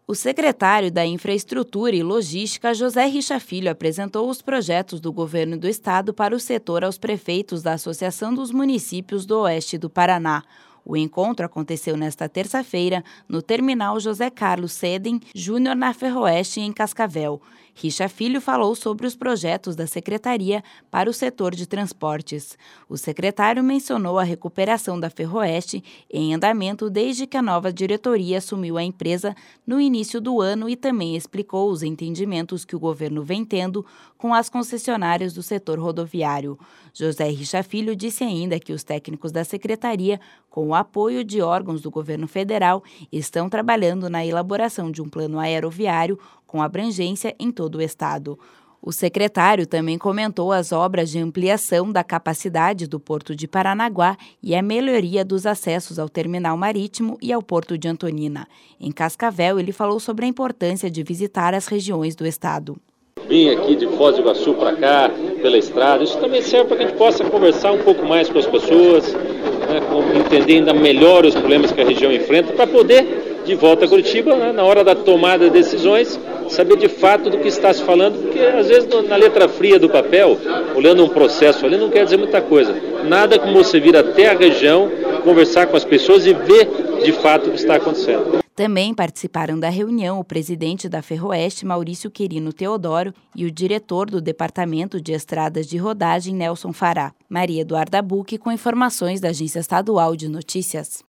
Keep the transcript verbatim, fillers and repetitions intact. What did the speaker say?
O secretário da Infraestrutura e Logística, José Richa Filho, apresentou os projetos do governo do estado para o setor aos prefeitos da Associação dos Municípios do Oeste do Paraná. O encontro aconteceu nesta terça-feira no terminal José Carlos Seden Júnior na Ferroeste, em Cascavel. Richa Filho falou sobre os projetos da secretaria para o setor de transportes. O secretário mencionou a recuperação da Ferroeste em andamento desde que a nova diretoria assumiu a empresa no início do ano e também explicou os entendimentos que o governo vem tendo com as concessionárias do setor rodoviário. José Richa Filho disse ainda que os técnicos da secretaria, com o apoio de órgãos do governo federal, estão trabalhando na elaboração de um plano aeroviário com abrangência em todo o estado. O secretário também comentou as obras de ampliação da capacidade do Porto de Paranaguá e a melhoria dos acessos ao terminal marítimo e ao Porto de Antonina. Em Cascavel, ele falou sobre a importância de visitar as regiões do estado. Vim aqui de Foz do Iguaçu para cá, pela estrada, isso também serve para que a gente possa conversar um pouco mais com as pessoas, né, entender ainda melhor os problemas que a região enfrenta, para poder, de volta a Curitiba, né, na hora da tomada de decisões, saber de fato do que está se falando, porque às vezes na letra fria do papel, olhando um processo ali, não quer dizer muita coisa. Nada como você vir até a região, conversar com as pessoas e ver de fato o que está acontecendo. Também participaram da reunião o presidente da Ferroeste, Maurício Quirino Teodoro, e o diretor do Departamento de Estradas de Rodagem, Nelson Fará. Maria Eduarda Bucchi, com informações da Agência Estadual de Notícias.